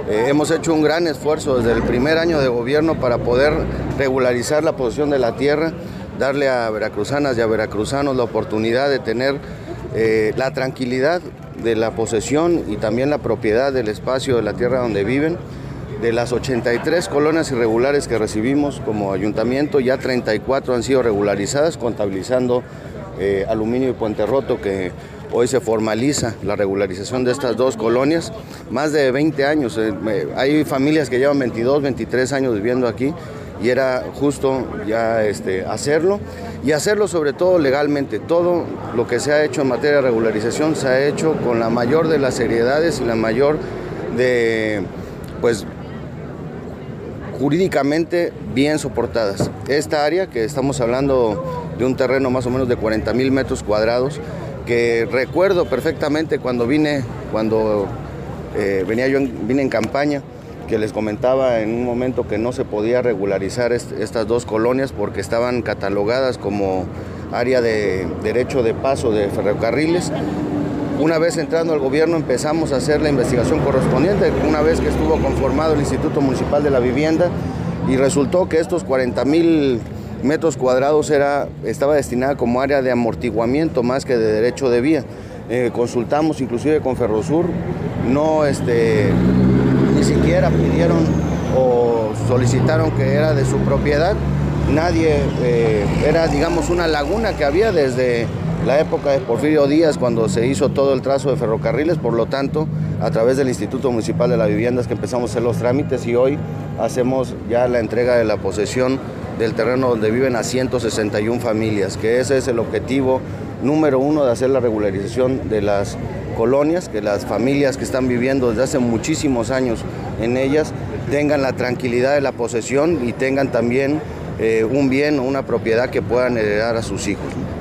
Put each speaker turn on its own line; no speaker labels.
Hemos hecho un gran esfuerzo desde el primer año de gobierno para poder regularizar la posesión de la tierra, darle a veracruzanas y a veracruzanos la oportunidad de tener la tranquilidad de la posesión y también la propiedad del espacio de la tierra donde viven. De las 83 colonias irregulares que recibimos como ayuntamiento, ya 34 han sido regularizadas, contabilizando Aluminio y Puente Roto, que hoy se formaliza la regularización de estas dos colonias. Más de 20 años, hay familias que llevan 22, 23 años viviendo aquí y era justo ya hacerlo y hacerlo sobre todo legalmente. Todo lo que se ha hecho en materia de regularización se ha hecho con la mayor de las seriedades y la mayor de, pues, jurídicamente bien soportadas. Esta área, que estamos hablando de un terreno más o menos de 40,000 metros cuadrados, que recuerdo perfectamente cuando vine en campaña, que les comentaba en un momento que no se podía regularizar estas dos colonias porque estaban catalogadas como área de derecho de paso de ferrocarriles. Una vez entrando al gobierno empezamos a hacer la investigación correspondiente, una vez que estuvo conformado el Instituto Municipal de la Vivienda, y resultó que estos 40,000 metros cuadrados estaba destinada como área de amortiguamiento más que de derecho de vía. Consultamos inclusive con Ferrosur, ni siquiera pidieron o solicitaron que era de su propiedad. Nadie, era digamos una laguna que había desde la época de Porfirio Díaz, cuando se hizo todo el trazo de ferrocarriles. Por lo tanto, a través del Instituto Municipal de la Vivienda es que empezamos a hacer los trámites y hoy hacemos ya la entrega de la posesión del terreno donde viven a 161 familias, que ese es el objetivo número uno de hacer la regularización de las colonias, que las familias que están viviendo desde hace muchísimos años en ellas tengan la tranquilidad de la posesión y tengan también un bien o una propiedad que puedan heredar a sus hijos.